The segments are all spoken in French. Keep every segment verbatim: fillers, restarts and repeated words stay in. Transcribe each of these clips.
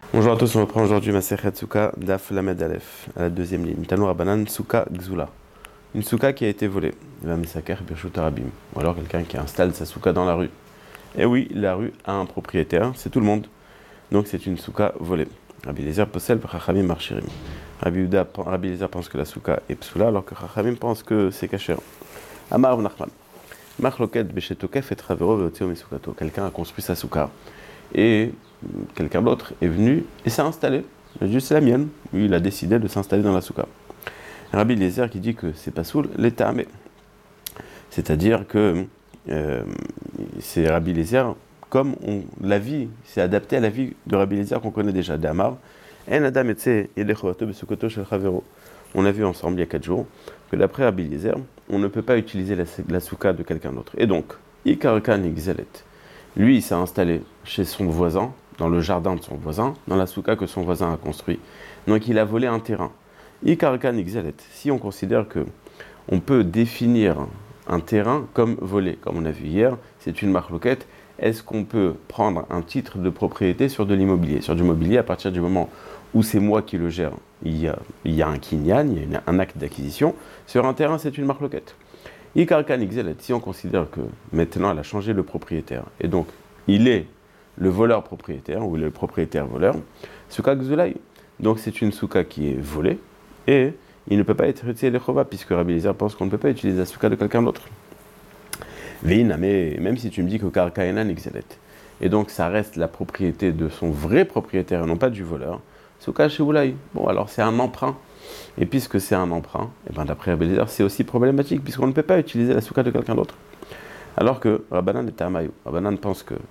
Bonjour à tous, on reprend aujourd'hui Masechet Souka Daf Lamed Aleph, à la deuxième ligne. Tanour Rabanan Souka Gzula. Une souka qui a été volée. Va Mesaker Birshut Arabim. Ou alors quelqu'un qui installe sa souka dans la rue. Et oui, la rue a un propriétaire, c'est tout le monde. Donc c'est une souka volée. Rabbi Eliezer possède Chachamim Marchirim. Rabbi Yehuda, Rabbi Eliezer pense que la souka est psoula, alors que Chachamim pense que c'est kasher. Amar Nachman. Machloket Beshetokef et Travero Veotio Mesukato. Quelqu'un a construit sa souka. Et quelqu'un d'autre est venu et s'est installé. Il a dit c'est la mienne. Lui, il a décidé de s'installer dans la souka. Rabbi Eliezer qui dit que c'est pas soul, l'état mais. C'est-à-dire que euh, c'est Rabbi Eliezer, comme on, la vie, c'est adapté à la vie de Rabbi Eliezer qu'on connaît déjà. Damar, En Adam et on a vu ensemble il y a quatre jours que d'après Rabbi Eliezer, on ne peut pas utiliser la, la souka de quelqu'un d'autre. Et donc, Ikarkan Ixelet. Lui, il s'est installé chez son voisin, dans le jardin de son voisin, dans la souka que son voisin a construit. Donc il a volé un terrain. Ikarkan Ixelet. Si on considère que on peut définir un terrain comme volé, comme on a vu hier, c'est une marloquette. Est-ce qu'on peut prendre un titre de propriété sur de l'immobilier? Sur du mobilier, à partir du moment où c'est moi qui le gère, il y a, il y a un kinyan, il y a une, un acte d'acquisition. Sur un terrain, c'est une marloquette. Ikarkan Ixelet, si on considère que maintenant elle a changé le propriétaire, et donc il est le voleur propriétaire, ou il est le propriétaire voleur, souka Gzulai. Donc c'est une souka qui est volée, et il ne peut pas être utilisé les chova, puisque Rabbi Eliezer pense qu'on ne peut pas utiliser la souka de quelqu'un d'autre. Veina, mais même si tu me dis que Karka Enan Ixelet, et donc ça reste la propriété de son vrai propriétaire, et non pas du voleur, souka Sheulai. Bon, alors c'est un emprunt. Et puisque c'est un emprunt, et ben d'après Rabbi Eliezer, c'est aussi problématique, puisqu'on ne peut pas utiliser la souka de quelqu'un d'autre. Alors que Rabbanan est Amayu. Rabbanan pense que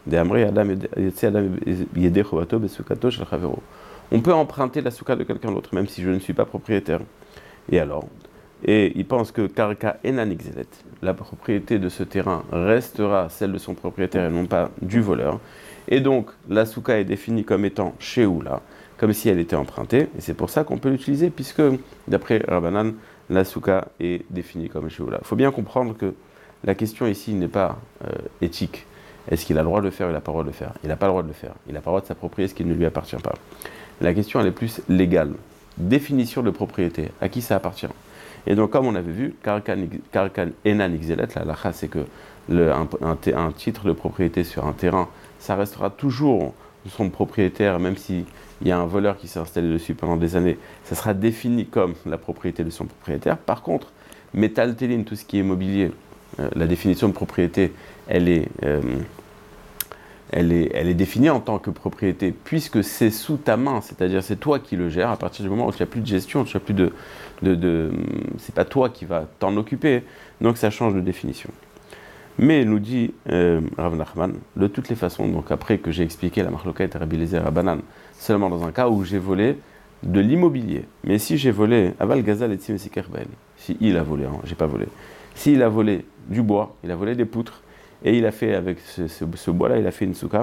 on peut emprunter la souka de quelqu'un d'autre, même si je ne suis pas propriétaire. Et alors Et il pense que Karka Enan Ixelet, la propriété de ce terrain restera celle de son propriétaire et non pas du voleur. Et donc la souka est définie comme étant Sheoula, comme si elle était empruntée, et c'est pour ça qu'on peut l'utiliser, puisque, d'après Rabbanan, la souka est définie comme Sheoula. Il faut bien comprendre que la question ici n'est pas euh, éthique. Est-ce qu'il a le droit de le faire ou il n'a pas le droit de le faire? Il n'a pas le droit de le faire. Il n'a pas le droit de s'approprier ce qui ne lui appartient pas. La question, elle est plus légale. Définition de propriété. À qui ça appartient? Et donc, comme on avait vu, Karkan Enan Ixelet, la lacha, c'est que le, un, un, un titre de propriété sur un terrain, ça restera toujours son propriétaire, même s'il y a un voleur qui s'est installé dessus pendant des années, ça sera défini comme la propriété de son propriétaire. Par contre, Metal Telin, tout ce qui est immobilier, euh, la définition de propriété, elle est, euh, elle, est, elle est définie en tant que propriété, puisque c'est sous ta main, c'est-à-dire c'est toi qui le gères, à partir du moment où tu n'as plus de gestion, tu n'as plus de... de, de c'est pas toi qui vas t'en occuper, donc ça change de définition. Mais nous dit euh, Rav Nachman, de toutes les façons, donc après que j'ai expliqué la marloquette Rabbi Eliezer à Banan, seulement dans un cas où j'ai volé de l'immobilier. Mais si j'ai volé Aval Gazal et Tzimesikerben, si il a volé, hein, j'ai pas volé. S'il a volé du bois, il a volé des poutres, et il a fait avec ce, ce, ce bois-là, il a fait une souka,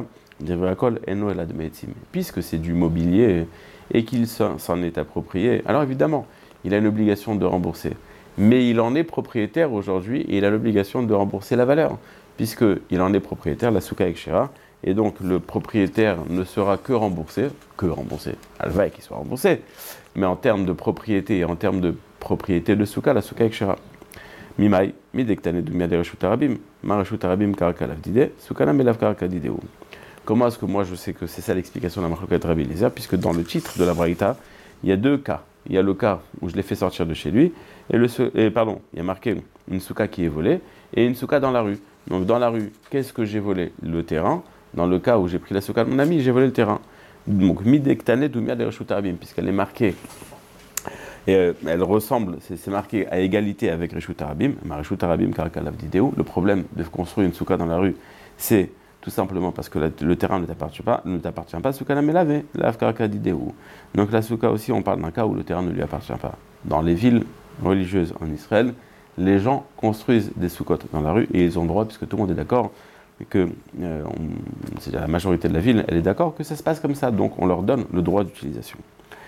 puisque c'est du mobilier et qu'il s'en est approprié, alors évidemment, il a une obligation de rembourser. Mais il en est propriétaire aujourd'hui et il a l'obligation de rembourser la valeur, puisqu'il en est propriétaire, la souka ekshera, et donc le propriétaire ne sera que remboursé, que remboursé, alva qu'il soit remboursé, mais en termes de propriété et en termes de propriété de souka, la souka ekshera. Mimai, midektane dumia de reshut arabim, ma reshut arabim karaka lavdide, soukana melav karaka dideu. Comment est-ce que moi je sais que c'est ça l'explication de la marloquette Rabbi Eliezer, puisque dans le titre de la Braïta, il y a deux cas. Il y a le cas où je l'ai fait sortir de chez lui, et le et pardon, il y a marqué une souka qui est volée, et une souka dans la rue. Donc dans la rue, qu'est-ce que j'ai volé? Le terrain. Dans le cas où j'ai pris la souka de mon ami, j'ai volé le terrain. Donc midektane dumia de reshut arabim, puisqu'elle est marquée. Et euh, elle ressemble, c'est, c'est marqué à égalité avec Reshut Arabim, ma Reshut Arabim Karakalav Dideu. Le problème de construire une souka dans la rue, c'est tout simplement parce que la, le terrain ne t'appartient pas, ne t'appartient pas, souka Melave, Lav Karakalav Dideu. Donc la souka aussi, on parle d'un cas où le terrain ne lui appartient pas. Dans les villes religieuses en Israël, les gens construisent des soukot dans la rue et ils ont le droit, puisque tout le monde est d'accord, que euh, on, c'est-à-dire la majorité de la ville, elle est d'accord que ça se passe comme ça, donc on leur donne le droit d'utilisation.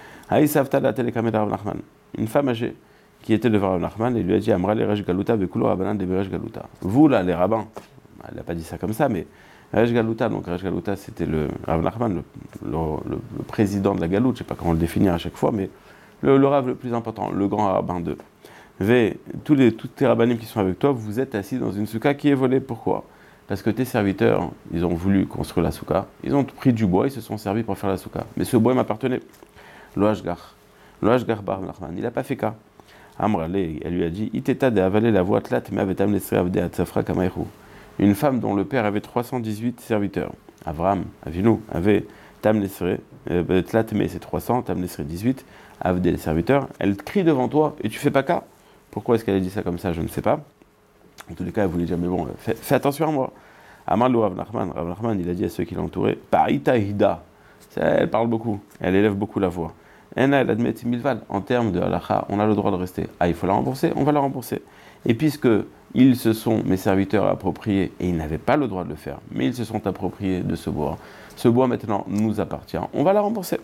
Une femme âgée qui était devant Rav Nachman et lui a dit Amra les Resh Galuta vekulo Rabbanan de Beresh Galuta. Vous là, les rabbins, elle n'a pas dit ça comme ça, mais Resh Galuta, donc Resh Galuta, c'était le Rav Nachman, le, le, le, le président de la Galoute, je ne sais pas comment le définir à chaque fois, mais le, le Rav le plus important, le grand rabbin de Ve, tous les, tous tes rabbinim qui sont avec toi, vous êtes assis dans une souka qui est volée. Pourquoi? Parce que tes serviteurs, ils ont voulu construire la souka, ils ont pris du bois, ils se sont servis pour faire la souka. Mais ce bois m'appartenait. Loashgar, Loashgar Bar Nachman, il n'a pas fait cas. Amrale, elle lui a dit, Iteta de avaler la voie tlat, mais avait amené de Atzafra Kamaïrou. Une femme dont le père avait trois cent dix-huit serviteurs. Avram, Avinu, avait Tamnesre, Tlat, mais c'est trois cents, Tamnesre dix-huit, avait des serviteurs. Elle crie devant toi et tu fais pas cas. Pourquoi est-ce qu'elle a dit ça comme ça? Je ne sais pas. En tous les cas, elle voulait dire, mais bon, fais, fais attention à moi. Amar Rav Nachman, Rav Nachman, il a dit à ceux qui l'entouraient, Parita Hida. Elle parle beaucoup, elle élève beaucoup la voix. Ena, elle admet Milval. En termes de halakha, on a le droit de rester. Ah, il faut la rembourser, on va la rembourser. Et puisque ils se sont, mes serviteurs, appropriés, et ils n'avaient pas le droit de le faire, mais ils se sont appropriés de ce bois. Ce bois maintenant nous appartient, on va la rembourser.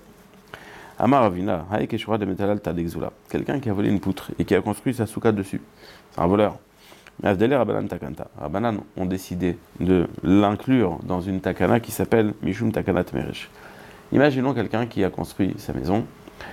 Amar Ravina, Haïkeshura de Metalal Tadexula. Quelqu'un qui a volé une poutre et qui a construit sa souka dessus. C'est un voleur. Avdele Rabanan Takanta. Rabanan ont décidé de l'inclure dans une takana qui s'appelle Mishum Takanat Merish. Imaginons quelqu'un qui a construit sa maison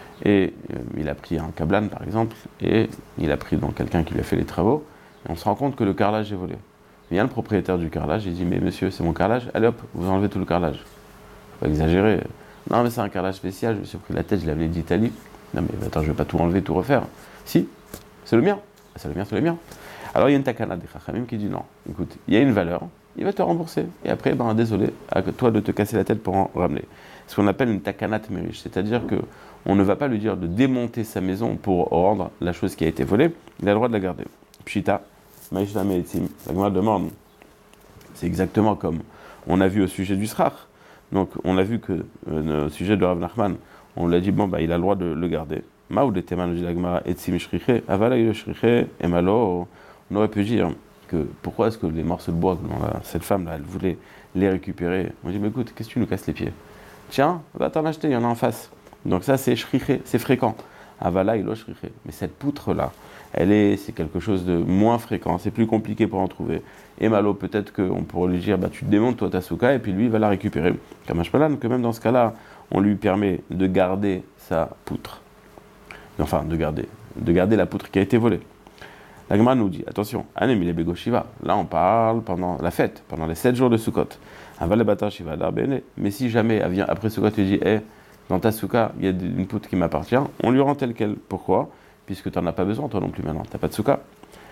et euh, il a pris un kablan par exemple et il a pris donc quelqu'un qui lui a fait les travaux et on se rend compte que le carrelage est volé. Il vient le propriétaire du carrelage, il dit mais monsieur c'est mon carrelage, allez hop, vous enlevez tout le carrelage. Faut pas exagérer. Non mais c'est un carrelage spécial, je me suis pris la tête, je l'ai amené d'Italie. Non mais attends, je vais pas tout enlever, tout refaire. Si, c'est le mien. C'est le mien, c'est le mien. Alors il y a une takana des Chachamim qui dit non, écoute, il y a une valeur, il va te rembourser. Et après, ben désolé, à toi de te casser la tête pour en ramener. Ce qu'on appelle une takanat merish, c'est-à-dire que on ne va pas lui dire de démonter sa maison pour rendre la chose qui a été volée, il a le droit de la garder. Pshita, Maïshna Me'etzim, la Gemara demande, c'est exactement comme on a vu au sujet du Srach. Donc on a vu que euh, au sujet de Rav Nachman, on lui a dit bon bah il a le droit de le garder. Maoud était mal dit la Gemara etzim shriche, avala il shriche, et malo, on aurait pu dire que pourquoi est-ce que les morceaux de bois que cette femme là elle voulait les récupérer. On dit mais écoute, qu'est-ce que tu nous casses les pieds? Tiens, va t'en acheter, il y en a en face. Donc ça c'est shriche, c'est fréquent. Avala il shriche. Mais cette poutre là, elle est, c'est quelque chose de moins fréquent, c'est plus compliqué pour en trouver. Et malo, peut-être qu'on pourrait lui dire, bah, tu te démontes toi ta souka, et puis lui il va la récupérer. Kamashpalan, que même dans ce cas-là, on lui permet de garder sa poutre. Enfin, de garder, de garder la poutre qui a été volée. La Gemara nous dit, attention, Anem il est Bego Shiva. Là on parle pendant la fête, pendant les sept jours de Sukkot. Aval Bata Shiva Darbene. Mais si jamais elle vient après Sukkot et dit, hé, dans ta souka, il y a une poutre qui m'appartient, on lui rend telle qu'elle. Pourquoi? Puisque tu n'en as pas besoin toi non plus maintenant, tu n'as pas de souka.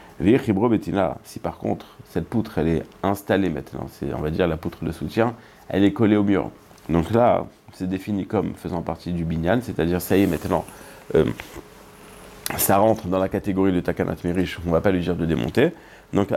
Si par contre cette poutre elle est installée maintenant, c'est on va dire la poutre de soutien, elle est collée au mur. Donc là, c'est défini comme faisant partie du binyan, c'est-à-dire ça y est maintenant, euh, ça rentre dans la catégorie de takanat merish, on ne va pas lui dire de démonter. Donc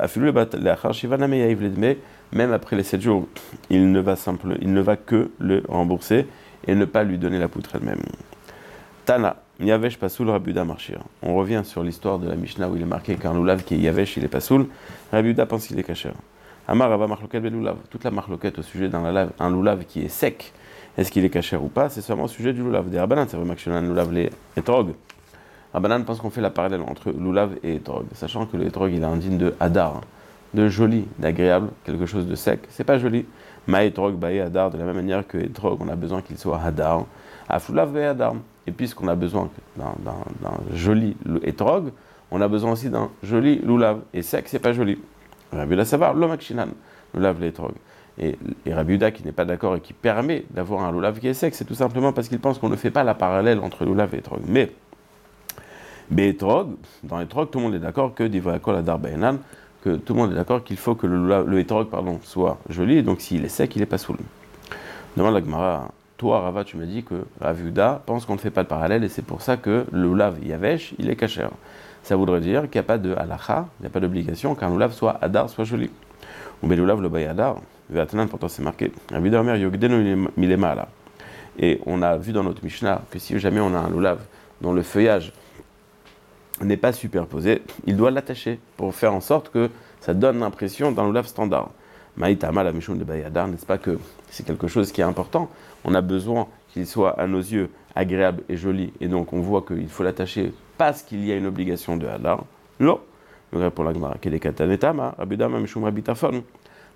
même après les sept jours, il ne va simple, il ne va que le rembourser et ne pas lui donner la poutre elle-même. Tana. Yavesh Pasoul Rabuda Marchir. On revient sur l'histoire de la Mishnah où il est marqué qu'un loulav qui est Yavesh, il est Pasoul. Rabuda pense qu'il est kasher. Amar Rava Marloket ben loulav. Toute la marloquette au sujet d'un loulav, un loulav qui est sec, est-ce qu'il est kasher ou pas? C'est seulement au sujet du loulav. Des Rabbanan, c'est vraiment que un loulav les etrog. Rabbanan pense qu'on fait la parallèle entre loulav et etrog, sachant que le etrog il a un digne de hadar, de joli, d'agréable, quelque chose de sec. C'est pas joli. Ma etrog bae hadar, de la même manière que etrog, on a besoin qu'il soit hadar. Afloulav bae hadar. Et puisqu'on a besoin d'un, d'un, d'un joli etrog, on a besoin aussi d'un joli loulav. Et sec, c'est pas joli. Rabbi Uda savoir, l'omakshinan, loulav l'etrog. Et, et Rabbi Uda qui n'est pas d'accord et qui permet d'avoir un loulav qui est sec, c'est tout simplement parce qu'il pense qu'on ne fait pas la parallèle entre loulav et etrog. Mais, etrog, dans etrog, tout le monde est d'accord que divoakol adar baenan, que tout le monde est d'accord qu'il faut que le, loulav, le etrog pardon, soit joli, et donc s'il est sec, il est pas saoul. Demande la Gemara. Toi, Rava, tu m'as dit que Rav Uda pense qu'on ne fait pas de parallèle et c'est pour ça que le loulav Yavesh, il est kasher. Ça voudrait dire qu'il n'y a pas de halacha, il n'y a pas d'obligation qu'un loulav soit hadar, soit joli. Ou bien loulav le bay hadar, Vatanan, pourtant c'est marqué. Rav Uda Omer Yogdenu milema là. Et on a vu dans notre Mishnah que si jamais on a un loulav dont le feuillage n'est pas superposé, il doit l'attacher pour faire en sorte que ça donne l'impression d'un loulav standard. Maïtama, la Mishum de Bayadar, n'est-ce pas que c'est quelque chose qui est important? On a besoin qu'il soit à nos yeux agréable et joli, et donc on voit qu'il faut l'attacher parce qu'il y a une obligation de Hadar. Non. Donc pour la Gemara, quel est Katanetama, Rabidama Mishum Rabitafon.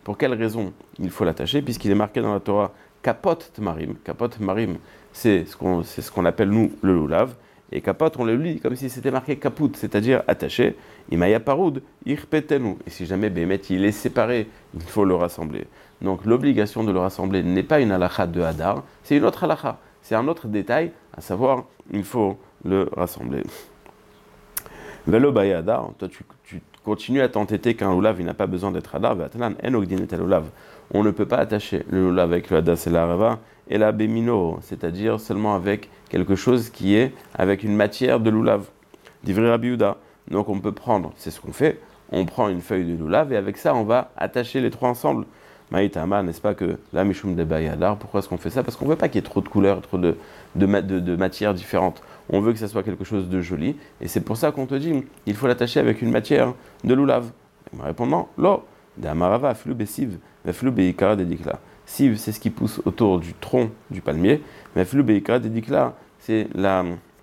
Pour quelle raison il faut l'attacher? Puisqu'il est marqué dans la Torah kapot tmarim. Kapot tmarim, c'est ce qu'on c'est ce qu'on appelle nous le lulav. Et kapot, on le lit comme si c'était marqué kaput, c'est-à-dire attaché. Imaya paroud, irpetenu. Et si jamais Bémet il est séparé, il faut le rassembler. Donc l'obligation de le rassembler n'est pas une halakha de Hadar, c'est une autre halakha. C'est un autre détail, à savoir, il faut le rassembler. Velo baye Hadar, toi tu, tu continues à t'entêter qu'un lulav il n'a pas besoin d'être Hadar, on ne peut pas attacher le lulav avec le Hadas et la Rava, et la Bémino, c'est-à-dire seulement avec quelque chose qui est avec une matière de lulav. Divrei Rabbi Yehuda. Donc on peut prendre, c'est ce qu'on fait, on prend une feuille de lulav et avec ça on va attacher les trois ensemble. Maïtama, n'est-ce pas que la Mishum de Bayadar, pourquoi est-ce qu'on fait ça? Parce qu'on ne veut pas qu'il y ait trop de couleurs, trop de, de, de, de matières différentes. On veut que ça soit quelque chose de joli et c'est pour ça qu'on te dit il faut l'attacher avec une matière de lulav. Il me répond non, lo, d'amarava, flou bessiv, flou beikara dedikla. Siv, c'est ce qui pousse autour du tronc du palmier, mais flou beikara dedikla, c'est la.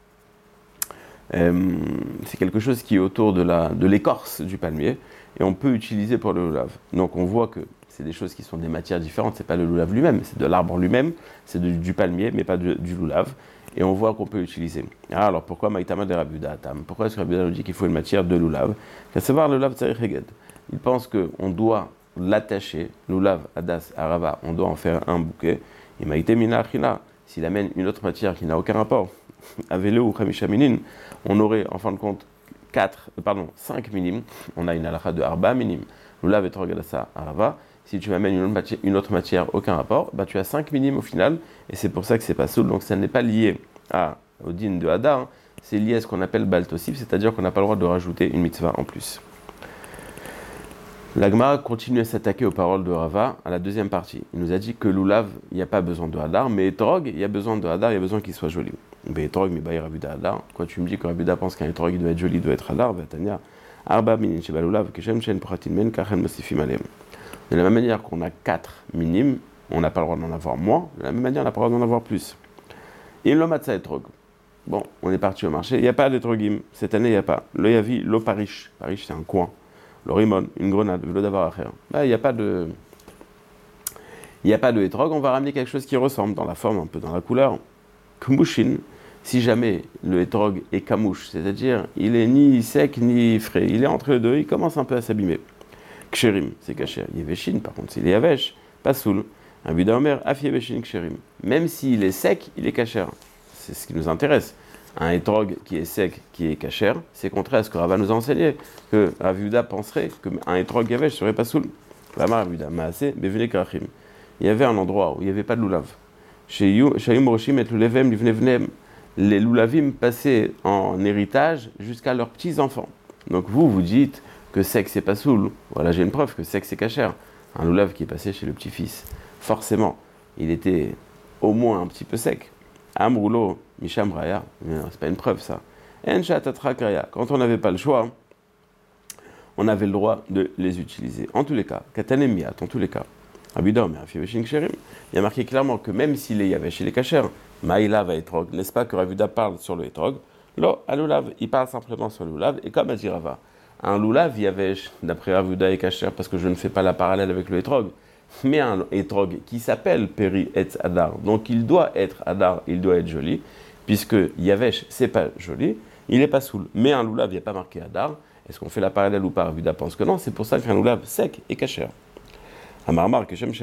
Euh, c'est quelque chose qui est autour de, la, de l'écorce du palmier et on peut utiliser pour le lulav. Donc on voit que c'est des choses qui sont des matières différentes, c'est pas le lulav lui-même, c'est de l'arbre lui-même, c'est de, du palmier, mais pas du, du lulav, et on voit qu'on peut l'utiliser. Ah, alors pourquoi Maïtama de Rabbi Yehuda Tam? Pourquoi est-ce que Rabbi Yehuda nous dit qu'il faut une matière de lulav? À savoir le lulav tzarich heged. Il pense qu'on doit l'attacher, lulav, hadas, arava, on doit en faire un bouquet, et Maïté mina achila, s'il amène une autre matière qui n'a aucun rapport, Avele ou Khamisha minin, on aurait en fin de compte quatre, pardon, cinq minim, on a une halakha de arba minim, lulav et torgadasa arava. Si tu m'amènes une autre matière, une autre matière aucun rapport, bah tu as cinq minimes au final, et c'est pour ça que c'est pas soul, donc ça n'est pas lié à, au din de Hadar, hein, c'est lié à ce qu'on appelle baltosif, c'est-à-dire qu'on n'a pas le droit de rajouter une mitzvah en plus. La Gemara continue à s'attaquer aux paroles de Rava à la deuxième partie. Il nous a dit que l'ulav, il n'y a pas besoin de Hadar, mais etrog, il y a besoin de Hadar, il y a besoin qu'il soit joli. Mais etrog, mais bah, il Rabbi Yehuda Hadar. Quand tu me dis que Rabbi Yehuda pense qu'un etrog il doit être joli, il doit être Hadar, Vatania, arba minin shebalulav, keshem shen pratin men, kachen mosifim alem. De la même manière qu'on a quatre minimes, on n'a pas le droit d'en avoir moins, de la même manière on n'a pas le droit d'en avoir plus. Et le matzah etrog. Bon, on est parti au marché, il n'y a pas d'etrogim, cette année il n'y a pas. Le yavi, lo parish, parish c'est un coin. Le rimon, une grenade, le d'avoir à faire. Là, il n'y a pas de. Il n'y a pas de etrog, on va ramener quelque chose qui ressemble dans la forme, un peu dans la couleur. Kmushin, si jamais le etrog est kamouche, c'est-à-dire il est ni sec ni frais, il est entre les deux, il commence un peu à s'abîmer. Ksherim, c'est kasher. Yeveshin, par contre, s'il est yavesh, pas soul. Un buda omer, af yeveshin ksherim. Même s'il est sec, il est kasher. C'est ce qui nous intéresse. Un etrog qui est sec, qui est kasher, c'est contraire à ce que Rava nous a enseigné, que Rav Yehuda penserait qu'un etrog yavesh serait pas soul. Vama Rav Yehuda, maase, bevene krachim. Il y avait un endroit où il n'y avait pas de lulav. Chez Shayim Roshim et Lulevem, livnevnem, les lulavim passaient en héritage jusqu'à leurs petits-enfants. Donc vous, vous dites que sec c'est pas soul. Voilà, j'ai une preuve que sec c'est kasher. Un lulav qui est passé chez le petit-fils, forcément, il était au moins un petit peu sec. Amroulo, Misham Raya, c'est pas une preuve ça. Enchatatrakaya, quand on n'avait pas le choix, on avait le droit de les utiliser. En tous les cas, Katanemiyat, en tous les cas. Abidom, il y a marqué clairement que même s'il est yavesh, il est kasher, Maïla va etrog, n'est-ce pas que Rav Yehuda parle sur le etrog? Lo, à lulav, il parle simplement sur le lulav, et comme a dit Rava, un lulav yavesh, d'après Rav Yehuda, est kasher, parce que je ne fais pas la parallèle avec le etrog, mais un etrog qui s'appelle Peri Etz Hadar, donc il doit être Hadar, il doit être joli, puisque yavesh, c'est pas joli, il n'est pas soul, mais un lulav, il n'y a pas marqué Hadar, est-ce qu'on fait la parallèle ou pas? Rav Yehuda pense que non, c'est pour ça qu'un lulav sec est kasher. Dans la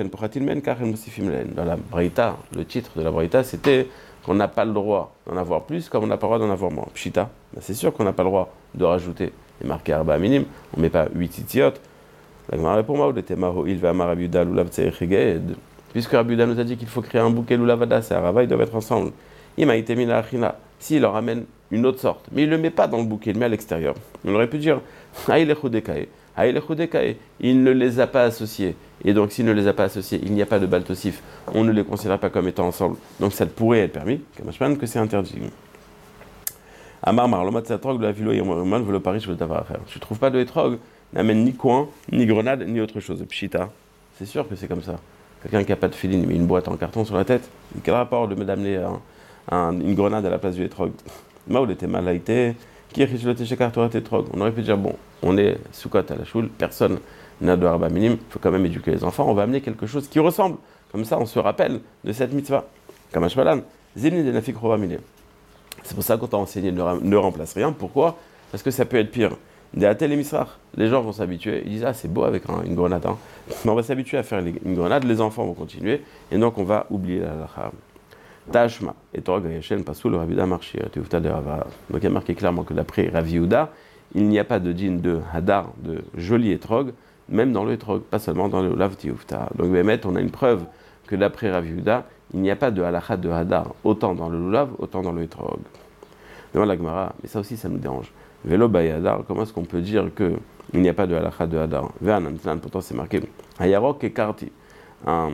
Braïta, le titre de la Braïta, c'était qu'on n'a pas le droit d'en avoir plus comme on n'a pas le droit d'en avoir moins. Pshita, ben c'est sûr qu'on n'a pas le droit de rajouter les marqués arba minime, on ne met pas huit titiot. La Gemara répond moi, il va amar Rabbi Yehuda lulav tzarich heged. Puisque Rabbi Yehuda nous a dit qu'il faut créer un bouquet lulav hadas et arava, ils doivent être ensemble. Ima itemina achina, s'il leur amène une autre sorte, mais il ne le met pas dans le bouquet, il le met à l'extérieur. On aurait pu dire, aïlechudekae. Il ne les a pas associés. Et donc, s'il ne les a pas associés, il n'y a pas de baltosif. On ne les considère pas comme étant ensemble. Donc, ça pourrait être permis. Que c'est interdit. Amar mar lomat satrog de la vilo yomman velo paris je veux d'avoir à faire. Je trouve pas de etrog, n'amène ni coin, ni grenade, ni autre chose. Pshita. C'est sûr que c'est comme ça. Quelqu'un qui n'a pas de filine, il met une boîte en carton sur la tête. Quel rapport de me d'amener un, un, une grenade à la place du etrog? Maoul était mal été. On aurait pu dire, bon, on est soukot à la choule, personne Nador Baminim, il faut quand même éduquer les enfants, on va amener quelque chose qui ressemble. Comme ça, on se rappelle de cette mitzvah. Kamashmalan, Zimni de Nafik Rovamine. C'est pour ça qu'on t'a enseigné ne, ne remplace rien. Pourquoi? Parce que ça peut être pire. Déatel et Misrach, les gens vont s'habituer. Ils disent ah, c'est beau avec un, une grenade. Hein. Mais on va s'habituer à faire une grenade, les enfants vont continuer, et donc on va oublier la halakha. Tashma, et Torah Gayeshen, Pasoul, Rabida Marchir, Teufta de Rava. Donc il y a marqué clairement que d'après Rav Yehuda, il n'y a pas de din de Hadar, de joli étrog, même dans le étrog, pas seulement dans le Lav Teufta. Donc Bémet, on a une preuve que d'après Rav Yehuda, il n'y a pas de halakha de Hadar, autant dans le Lulav, autant dans le étrog. Demande la Gemara, mais ça aussi ça nous dérange. Vélo Bayadar, comment est-ce qu'on peut dire qu'il n'y a pas de halakha de Hadar? Véanantlan, pourtant c'est marqué Hayarok et Karti, un,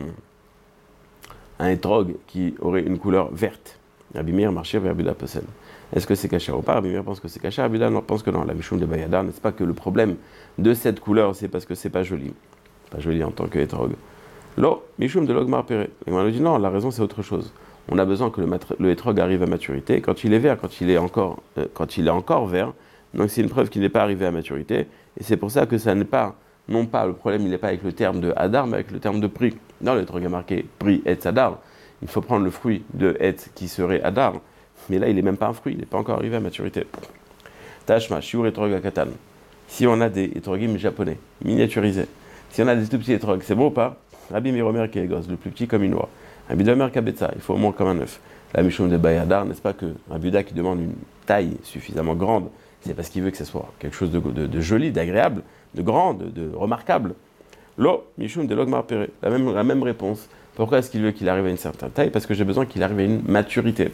un étrog qui aurait une couleur verte. Rabbi Meir marchait vers Rabbi Posel. Est-ce que c'est caché ou pas? Rabbi Meir pense que c'est caché, Rabbi non, pense que non. La Mishum de Bayadar, n'est-ce pas que le problème de cette couleur, c'est parce que c'est pas joli. Pas joli en tant qu'étrog. Lo, Mishum de Logmar Péré. Et on lui dit non, la raison c'est autre chose. On a besoin que le, le étrog arrive à maturité. Quand il est vert, quand il est encore, euh, quand il est encore vert, donc c'est une preuve qu'il n'est pas arrivé à maturité. Et c'est pour ça que ça n'est pas, non pas, le problème il n'est pas avec le terme de Hadar, mais avec le terme de prix. Dans l'étrog a marqué prix et Hadar. Il faut prendre le fruit de et qui serait Hadar. Mais là, il n'est même pas un fruit, il n'est pas encore arrivé à maturité. Tashma, shiur etrog akatan. Si on a des etrogim japonais, miniaturisés, si on a des tout petits etrog, c'est bon ou pas? Rabbi Miromer qui est gosse, le plus petit comme une oie. Rabbi Domer Kabetza, il faut au moins comme un œuf. La Mishum de Bayadar, n'est-ce pas que Rabbi Uda qui demande une taille suffisamment grande, c'est parce qu'il veut que ce soit quelque chose de, de, de joli, d'agréable, de grand, de, de remarquable. Lo, Mishum de Logmar Pere, la même, la même réponse. Pourquoi est-ce qu'il veut qu'il arrive à une certaine taille? Parce que j'ai besoin qu'il arrive à une maturité.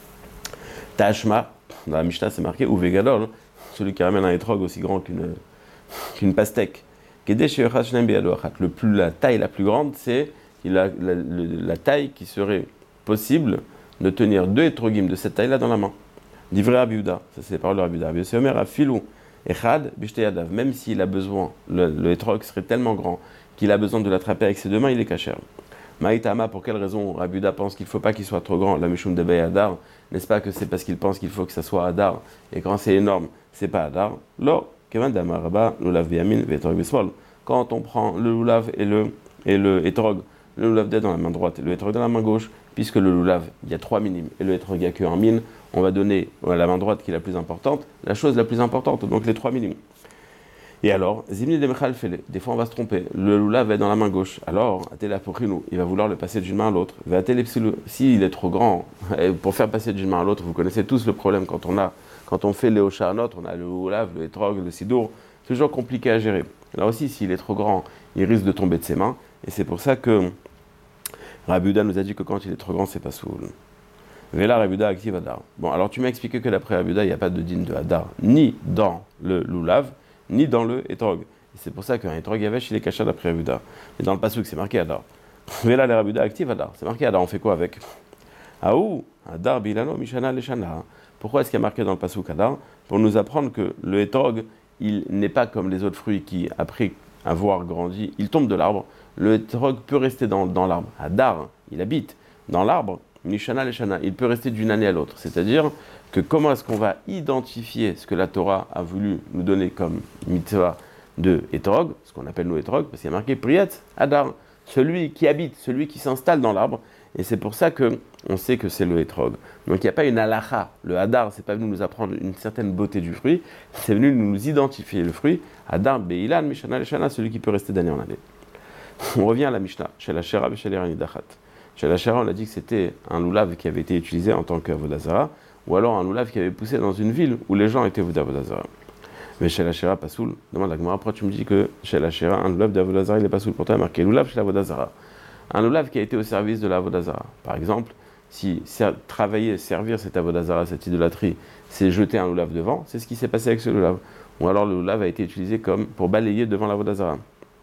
Tashma, dans la Mishnah c'est marqué, ou Vegadol, celui qui ramène un étrog aussi grand qu'une, qu'une pastèque. Le plus, la taille la plus grande, c'est la, la, la, la taille qui serait possible de tenir deux étrogim de cette taille-là dans la main. Divrei Rabbi Yehuda, ça c'est les paroles de Rabbi Yehuda. Rabbi Yossi Omer afilou echad b'shtei yadav, même s'il a besoin, le, le étrog serait tellement grand qu'il a besoin de l'attraper avec ses deux mains, il est kasher. Maïtama, pour quelle raison Rabbi Yehuda pense qu'il ne faut pas qu'il soit trop grand? La Mishum de Bayadar, n'est-ce pas que c'est parce qu'il pense qu'il faut que ça soit Hadar, et quand c'est énorme, c'est pas Hadar? Lo, Kevan Damaraba, Lulav Biyamin, Vetrog Bismol. Quand on prend le Lulav et le, et le Etrog, le Lulav dans la main droite et le Etrog dans la main gauche, puisque le Lulav, il y a trois minimes, et le Etrog, il n'y a qu'un mine, on va donner à la main droite qui est la plus importante, la chose la plus importante, donc les trois minimes. Et alors, Zimni de Mechal Fele, des fois on va se tromper, le Lulav est dans la main gauche, alors, Atela Pochinu, il va vouloir le passer d'une main à l'autre. S'il est trop grand, pour faire passer d'une main à l'autre, vous connaissez tous le problème quand on, a, quand on fait les Ocha à notre, on a le Lulav, le Etrog, le Sidour, c'est toujours compliqué à gérer. Là aussi, s'il est trop grand, il risque de tomber de ses mains, et c'est pour ça que Rabbi Yehuda nous a dit que quand il est trop grand, c'est pas soul. Vela Rabbi Yehuda active Hadar. Bon, alors tu m'as expliqué que d'après Rabbi Yehuda, il n'y a pas de din de Hadar, ni dans le Lulav, ni dans le Etrog. Et c'est pour ça qu'un Etrog Yavesh, il est caché d'après Rabbi Yehuda. Mais dans le Pasuk, c'est marqué Hadar. Vela le Rabbi Yehuda active Hadar. C'est marqué Hadar, on fait quoi avec? Aou, Hadar bilano mishana leshana. Pourquoi est-ce qu'il y a marqué dans le Pasuk Hadar? Pour nous apprendre que le Etrog, il n'est pas comme les autres fruits qui, après avoir grandi, il tombe de l'arbre. Le Etrog peut rester dans, dans l'arbre. Hadar, il habite dans l'arbre. Mishana leshana, il peut rester d'une année à l'autre. C'est-à-dire que comment est-ce qu'on va identifier ce que la Torah a voulu nous donner comme mitzvah de Etrog, ce qu'on appelle nous Etrog, parce qu'il y a marqué Priyat Hadar, celui qui habite, celui qui s'installe dans l'arbre. Et c'est pour ça qu'on sait que c'est le Etrog. Donc il n'y a pas une halacha. Le Hadar, c'est pas venu nous apprendre une certaine beauté du fruit, c'est venu nous identifier le fruit. Hadar Beilan Mishana leshana, celui qui peut rester d'année en année. On revient à la Mishnah, chez la Shera et chez les Ranidachat. Chez la Shera, on a dit que c'était un loulav qui avait été utilisé en tant qu'avodazara, ou alors un loulav qui avait poussé dans une ville où les gens étaient avodazara. Mais chez la Shera, pas soul. Demande à Gemara, pourquoi tu me dis que chez la Shera, un loulav d'avodazara, il n'est pas soul? Pourtant, il y a marqué loulav chez l'avodazara. Un loulav qui a été au service de l'avodazara. Par exemple, si ser- travailler, servir cet avodazara, cette idolâtrie, c'est jeter un loulav devant, c'est ce qui s'est passé avec ce loulav. Ou alors le loulav a été utilisé comme pour balayer devant l'avodazara.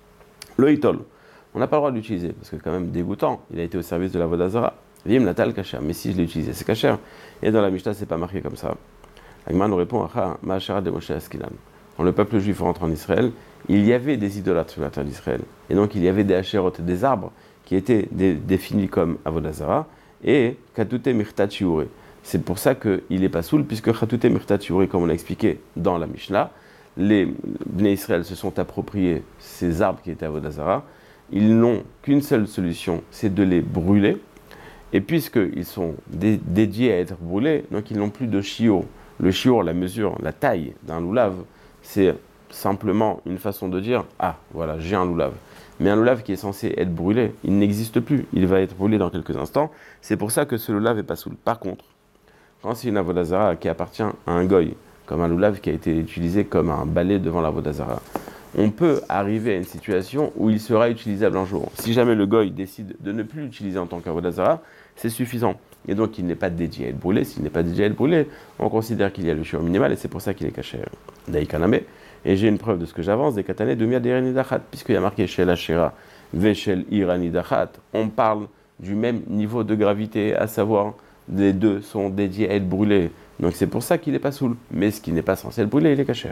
Le hitol. On n'a pas le droit de l'utiliser, parce que quand même dégoûtant, il a été au service de la Vodazara. Vim natal kasher, mais si je l'ai utilisé, c'est kasher. Et dans la Mishnah, c'est pas marqué comme ça. Agma nous répond, Acha, Ma'ashara de Moshe Askilan. Quand le peuple juif rentre en Israël, il y avait des idolâtres sur la terre d'Israël. Et donc il y avait des hachérotes, des arbres, qui étaient dé- définis comme Avodazara, et Katute Mirtat Shiure. C'est pour ça qu'il n'est pas soul, puisque Katute Mirtat Shiure, comme on l'a expliqué dans la Mishnah, les Bnei Israël se sont appropriés ces arbres qui étaient à Avodah Zarah, ils n'ont qu'une seule solution, c'est de les brûler. Et puisqu'ils sont dé- dédiés à être brûlés, donc ils n'ont plus de shiur. Le shiur, la mesure, la taille d'un loulav, c'est simplement une façon de dire « Ah, voilà, j'ai un loulav ». Mais un loulav qui est censé être brûlé, il n'existe plus. Il va être brûlé dans quelques instants. C'est pour ça que ce loulav est pas soul. Par contre, quand c'est une avodah zara qui appartient à un goy, comme un loulav qui a été utilisé comme un balai devant l'avodah zara, on peut arriver à une situation où il sera utilisable un jour. Si jamais le goy décide de ne plus l'utiliser en tant qu'avodah zara, c'est suffisant. Et donc il n'est pas dédié à être brûlé. S'il n'est pas dédié à être brûlé, on considère qu'il y a le shiur minimal et c'est pour ça qu'il est caché. Daïkaname. Et j'ai une preuve de ce que j'avance, des katané de Mia d'Irani Dachat, puisqu'il y a marqué Shel Ashera, Veshel Irani Dachat, on parle du même niveau de gravité, à savoir, les deux sont dédiés à être brûlés. Donc c'est pour ça qu'il n'est pas soul. Mais ce qui n'est pas censé être brûlé, il est caché.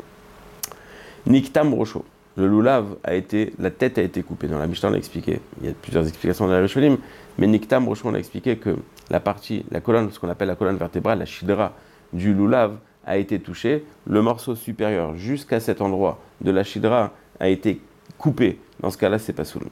Niktam Rocho. Le loulav a été, la tête a été coupée. Dans la Mishnah, on l'a expliqué. Il y a plusieurs explications dans la Rishonim, mais Niktam Rocho, on a expliqué que la partie, la colonne, ce qu'on appelle la colonne vertébrale, la shidra du loulav, a été touché, le morceau supérieur jusqu'à cet endroit de la shidra a été coupé. Dans ce cas-là, c'est pas soul.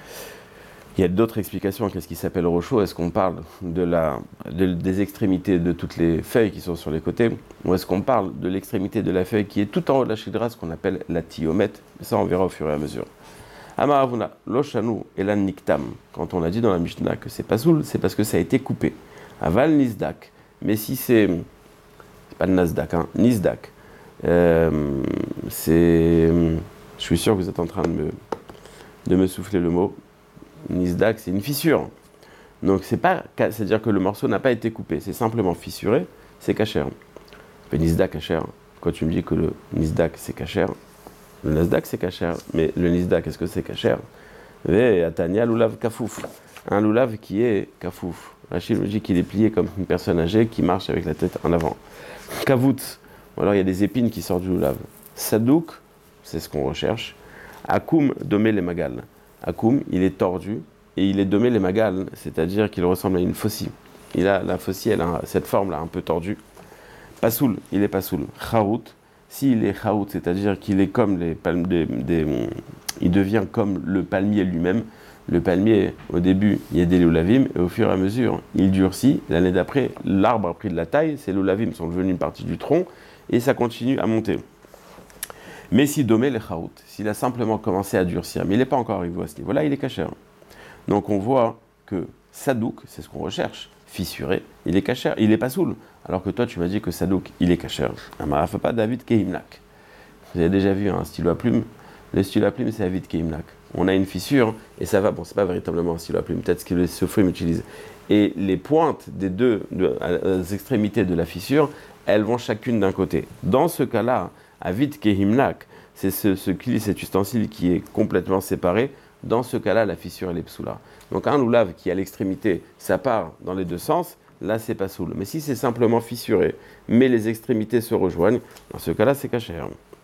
Il y a d'autres explications. Qu'est-ce qui s'appelle rocho? Est-ce qu'on parle de la, de, des extrémités de toutes les feuilles qui sont sur les côtés, ou est-ce qu'on parle de l'extrémité de la feuille qui est tout en haut de la shidra, ce qu'on appelle la tiomètre? Ça, on verra au fur et à mesure. Amaravuna, loshanu elan niktam. Quand on a dit dans la Mishnah que c'est pas soul, c'est parce que ça a été coupé. Aval nisdak. Mais si c'est pas le Nasdaq, hein, Nisdak. Euh, c'est, je suis sûr que vous êtes en train de me, de me souffler le mot. Nisdak, c'est une fissure. Donc c'est pas, c'est-à-dire que le morceau n'a pas été coupé, c'est simplement fissuré, c'est kasher. Le Nisdak kasher. Quand tu me dis que le Nisdak c'est kasher, le Nasdaq c'est kasher, mais le Nisdak est-ce que c'est kasher? Et Atania loulav kafouf, un loulav qui est kafouf. Rachid me dit qu'il est plié comme une personne âgée qui marche avec la tête en avant. Kavout, ou alors il y a des épines qui sortent du loulav. Sadouk, c'est ce qu'on recherche. Akoum, domé les magal. Akoum, il est tordu et il est domé les magal, c'est-à-dire qu'il ressemble à une faucille. Il a la faucille, elle a cette forme-là un peu tordue. Pasoul, il est pasoul. Chaout, s'il est chaout, c'est-à-dire qu'il est comme les palmes des, des, il devient comme le palmier lui-même. Le palmier, au début, il y a des loulavim, et au fur et à mesure, il durcit. L'année d'après, l'arbre a pris de la taille, ces loulavim sont devenus une partie du tronc, et ça continue à monter. Mais si domé le chaout, s'il a simplement commencé à durcir, mais il n'est pas encore arrivé à ce niveau-là, il est kasher. Donc on voit que sadouk, c'est ce qu'on recherche, fissuré, il est kasher, il est pas soul. Alors que toi, tu m'as dit que sadouk, il est kasher. Amarafa pas David Kehimnak. Vous avez déjà vu un stylo à plume? Le stylo à plume, c'est David Kehimnak. On a une fissure, et ça va, bon, c'est pas véritablement un stylo à plume, peut-être ce que les sophimes utilisent. Et les pointes des deux de, les extrémités de la fissure, elles vont chacune d'un côté. Dans ce cas-là, Avid Kehimnak, c'est ce, ce, cet ustensile qui est complètement séparé. Dans ce cas-là, la fissure, elle est psoula. Donc un loulav qui à l'extrémité, ça part dans les deux sens, là, c'est pas soul. Mais si c'est simplement fissuré, mais les extrémités se rejoignent, dans ce cas-là, c'est kasher.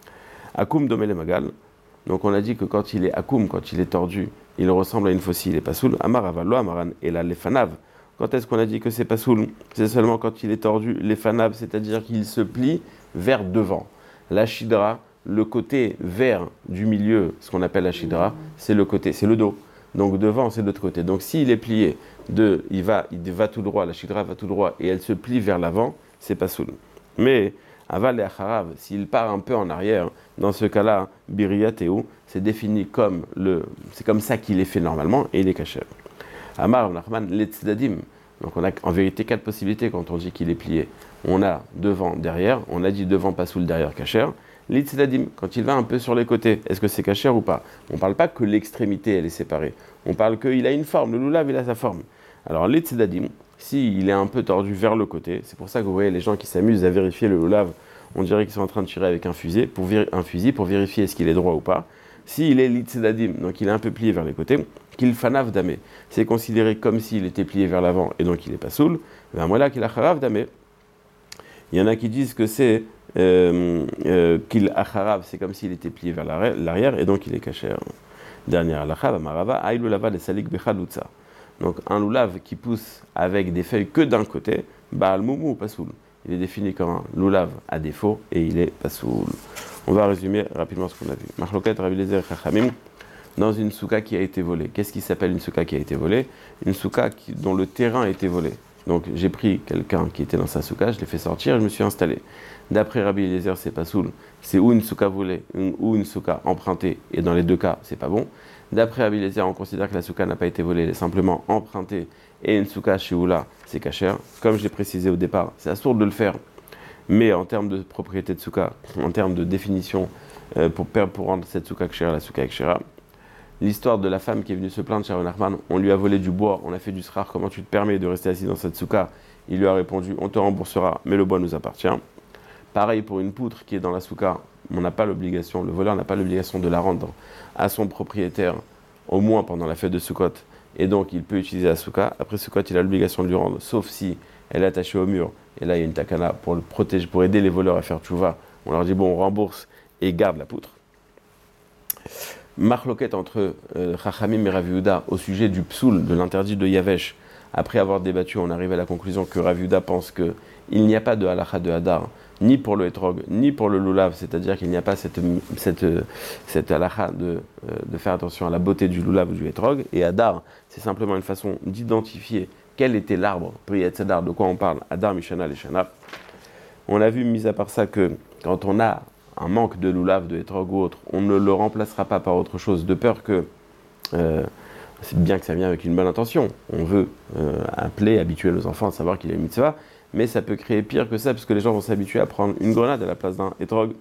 Akoum domele magal. Donc on a dit que quand il est akoum, quand il est tordu, il ressemble à une faucille, il est pas soul. Amar avalo amaran et la lefanav. Quand est-ce qu'on a dit que c'est pas soul? C'est seulement quand il est tordu, lefanav, c'est-à-dire qu'il se plie vers devant. La shidra, le côté vert du milieu, ce qu'on appelle la shidra, c'est le côté, c'est le dos. Donc devant, c'est de l'autre côté. Donc s'il est plié, de, il, va, il va tout droit, la shidra va tout droit et elle se plie vers l'avant, c'est pas soul. Mais aval et acharav, s'il part un peu en arrière, dans ce cas-là, biriyateu, c'est défini comme le, c'est comme ça qu'il est fait normalement et il est kasher. Amar Nachman letzdadim. Donc on a en vérité quatre possibilités quand on dit qu'il est plié. On a devant, derrière. On a dit devant, pas sous le derrière, kasher. Litzdadim, quand il va un peu sur les côtés, est-ce que c'est kasher ou pas? On ne parle pas que l'extrémité elle est séparée. On parle qu'il a une forme. Le loulav il a sa forme. Alors litzdadim, s'il est un peu tordu vers le côté, c'est pour ça que vous voyez les gens qui s'amusent à vérifier le loulav, on dirait qu'ils sont en train de tirer avec un fusil pour, vir- un fusil pour vérifier est-ce qu'il est droit ou pas. S'il est litzdadim, donc il est un peu plié vers les côtés, qu'il fanav damé, c'est considéré comme s'il était plié vers l'avant et donc il est pas soul. Ben voilà qu'il a charav damé. Il y en a qui disent que c'est euh, euh, qu'il acharav, c'est comme s'il était plié vers l'arrière et donc il est kasher. Dernière halakha, marava, aïlou lava de salik bechadutza. Donc un loulav qui pousse avec des feuilles que d'un côté, baal moumou pas soul. Il est défini comme un loulav à défaut et il est pas soul. On va résumer rapidement ce qu'on a vu. Machloket Rabbi Eliezer Chachamim, dans une souka qui a été volée. Qu'est-ce qui s'appelle une souka qui a été volée? Une souka qui, dont le terrain a été volé. Donc j'ai pris quelqu'un qui était dans sa souka, je l'ai fait sortir et je me suis installé. D'après Rabbi Eliezer, c'est pas soul. C'est ou une souka volée ou une souka empruntée. Et dans les deux cas, c'est pas bon. D'après Rabbi Eliezer, on considère que la souka n'a pas été volée, elle est simplement empruntée. Et une souka shioula, c'est kasher. Comme je l'ai précisé au départ, c'est assourd de le faire. Mais en termes de propriété de souka, en termes de définition, euh, pour, pour rendre cette souka kshera, la souka kshera, l'histoire de la femme qui est venue se plaindre chez Rav Nachman, on lui a volé du bois, on a fait du srar, comment tu te permets de rester assis dans cette souka? Il lui a répondu, on te remboursera, mais le bois nous appartient. Pareil pour une poutre qui est dans la souka, on n'a pas l'obligation, le voleur n'a pas l'obligation de la rendre à son propriétaire, au moins pendant la fête de Sukkot, et donc il peut utiliser la souka. Après Sukkot, il a l'obligation de lui rendre, sauf si elle est attachée au mur, et là il y a une takana pour le protéger, pour aider les voleurs à faire tchouva. On leur dit, bon, on rembourse et garde la poutre. Marloquette entre euh, Chachamim et Rav Yehuda au sujet du psoul, de l'interdit de Yavesh. Après avoir débattu, on arrive à la conclusion que Rav Yehuda pense qu'il n'y a pas de halacha de hadar, ni pour le etrog, ni pour le lulav, c'est-à-dire qu'il n'y a pas cette, cette, cette halacha de, de faire attention à la beauté du lulav ou du etrog. Et hadar, c'est simplement une façon d'identifier quel était l'arbre, Priyat Sadar, de quoi on parle, hadar, mishana, leshana. On a vu, mis à part ça, que quand on a un manque de lulav, de etrog ou autre, on ne le remplacera pas par autre chose, de peur que, euh, c'est bien que ça vient avec une bonne intention, on veut euh, appeler, habituer nos enfants à savoir qu'il y a une mitzvah, mais ça peut créer pire que ça, parce que les gens vont s'habituer à prendre une grenade à la place d'un etrog.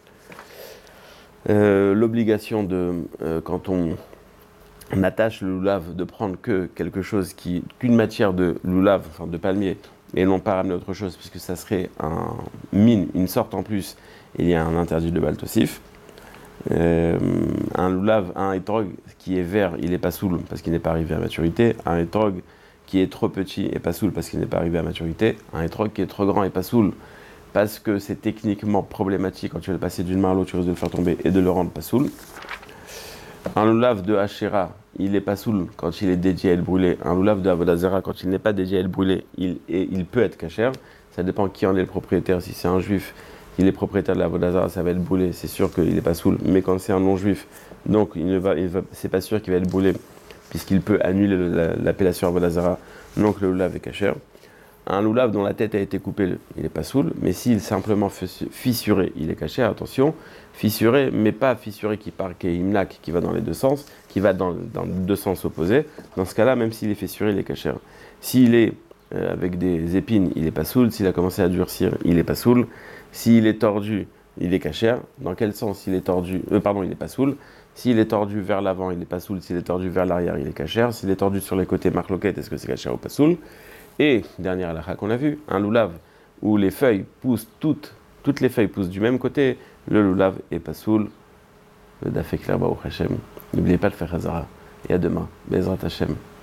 Euh, l'obligation de, euh, quand on, on attache le lulav, de prendre que quelque chose qui, qu'une matière de lulav, enfin de palmier, et non pas ramener autre chose, puisque ça serait un mine, une sorte en plus, il y a un interdit de baltosif. Euh, un lulav, un etrog qui est vert, il n'est pas soul parce qu'il n'est pas arrivé à maturité. Un etrog qui est trop petit et pas soul parce qu'il n'est pas arrivé à maturité. Un etrog qui est trop grand et pas soul parce que c'est techniquement problématique quand tu veux le passer d'une main à l'autre, tu risques de le faire tomber et de le rendre pas soul. Un lulav de Hachera, il est pas soul quand il est dédié à être brûlé. Un lulav de Avodah Zara, quand il n'est pas dédié à être brûlé, il, est, il peut être kasher. Ça dépend qui en est le propriétaire. Si c'est un juif, il est propriétaire de la Avodah Zara, ça va être brûlé. C'est sûr qu'il n'est pas soul. Mais quand c'est un non-juif, donc il ne va, il va, c'est pas sûr qu'il va être brûlé, puisqu'il peut annuler le, la, l'appellation Avodah Zara. Donc le lulav est kasher. Un lulav dont la tête a été coupée, il n'est pas soul, mais s'il est simplement fissuré, il est caché, attention, fissuré, mais pas fissuré qui part, qui est imnak, qui va dans les deux sens, qui va dans, dans deux sens opposés. Dans ce cas-là, même s'il est fissuré, il est caché. S'il est euh, avec des épines, il n'est pas soul. S'il a commencé à durcir, il n'est pas soul. S'il est tordu, il est caché. Dans quel sens il est tordu euh, Pardon, il n'est pas soul. S'il est tordu vers l'avant, il n'est pas soul. S'il est tordu vers l'arrière, il est caché. S'il est tordu sur les côtés, marloquette, est-ce que c'est caché ou pas soul? Et, dernière halakha qu'on a vu, un lulav où les feuilles poussent toutes, toutes les feuilles poussent du même côté, le lulav est pas soul. Le daf est clair, Baruch Hashem. N'oubliez pas de faire Hazara. Et à demain. Bezrat Hashem.